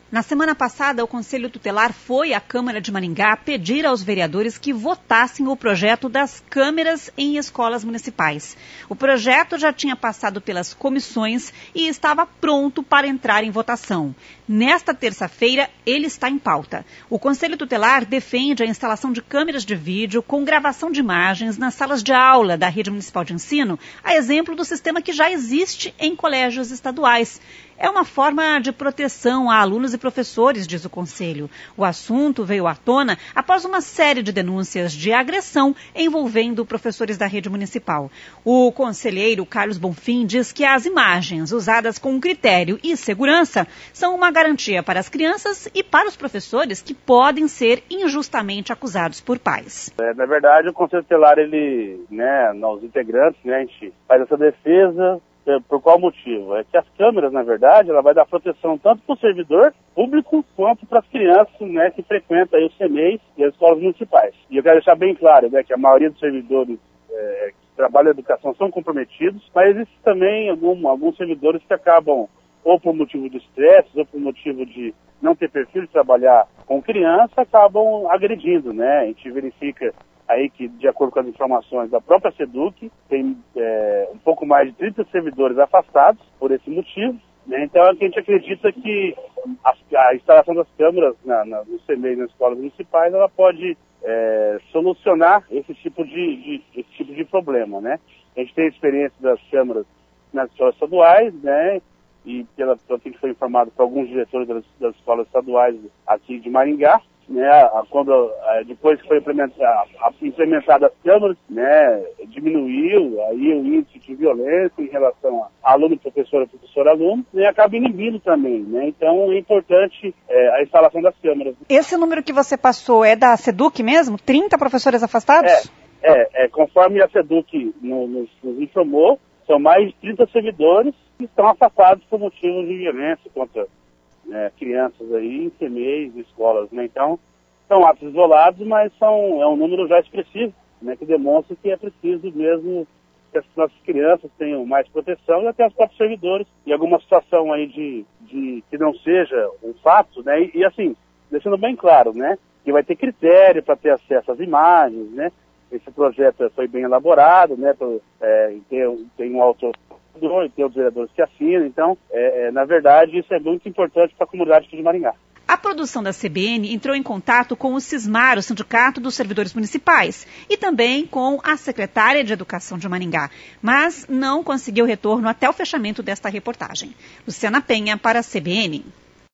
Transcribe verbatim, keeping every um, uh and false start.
Na semana passada, o Conselho Tutelar foi à Câmara de Maringá pedir aos vereadores que votassem o projeto das câmeras em escolas municipais. O projeto já tinha passado pelas comissões e estava pronto para entrar em votação. Nesta terça-feira, ele está em pauta. O Conselho Tutelar defende a instalação de câmeras de vídeo com gravação de imagens nas salas de aula da Rede Municipal de Ensino, a exemplo do sistema que já existe em colégios estaduais. É uma forma de proteção a alunos e professores, diz o Conselho. O assunto veio à tona após uma série de denúncias de agressão envolvendo professores da rede municipal. O conselheiro Carlos Bonfim diz que as imagens usadas com critério e segurança são uma garantia para as crianças e para os professores que podem ser injustamente acusados por pais. É, na verdade, o Conselho Tutelar, ele, né, nós integrantes, né, a gente faz essa defesa. Por qual motivo? É que as câmeras, na verdade, ela vai dar proteção tanto para o servidor público quanto para as crianças, né, que frequentam aí os C M E is e as escolas municipais. E eu quero deixar bem claro, né, que a maioria dos servidores é, que trabalham na educação são comprometidos, mas existem também algum, alguns servidores que acabam, ou por motivo de estresse, ou por motivo de não ter perfil de trabalhar com criança, acabam agredindo, né? A gente verifica aí que, de acordo com as informações da própria SEDUC, tem é, um pouco mais de trinta servidores afastados por esse motivo, né? Então a gente acredita que a, a instalação das câmeras na, na, no C M E e nas escolas municipais, ela pode é, solucionar esse tipo de, de, esse tipo de problema, né? A gente tem a experiência das câmeras nas escolas estaduais, né? E pela, pelo que a gente foi informado por alguns diretores das, das escolas estaduais aqui de Maringá, né, quando, depois que foi implementada, implementada as câmeras, né, diminuiu aí o índice de violência em relação a aluno, professor, professor, aluno, e acaba inibindo também, né, então é importante é, a instalação das câmeras. Esse número que você passou é da SEDUC mesmo? trinta professores afastados? É, é, é conforme a SEDUC nos, nos informou, são mais de trinta servidores que estão afastados por motivos de violência contra É, crianças aí em C M E is, escolas, né? Então, são atos isolados, mas são, é um número já expressivo, né? Que demonstra que é preciso mesmo que as nossas crianças tenham mais proteção e até os próprios servidores, e alguma situação aí de, de que não seja um fato, né? E, e assim, deixando bem claro, né? Que vai ter critério para ter acesso às imagens, né? Esse projeto foi bem elaborado, né? Pro, é, tem, tem um autor e tem os vereadores que assinam, então, é, é, na verdade, isso é muito importante para a comunidade aqui de Maringá. A produção da C B N entrou em contato com o SISMAR, o Sindicato dos Servidores Municipais, e também com a secretária de Educação de Maringá, mas não conseguiu retorno até o fechamento desta reportagem. Luciana Penha, para a C B N.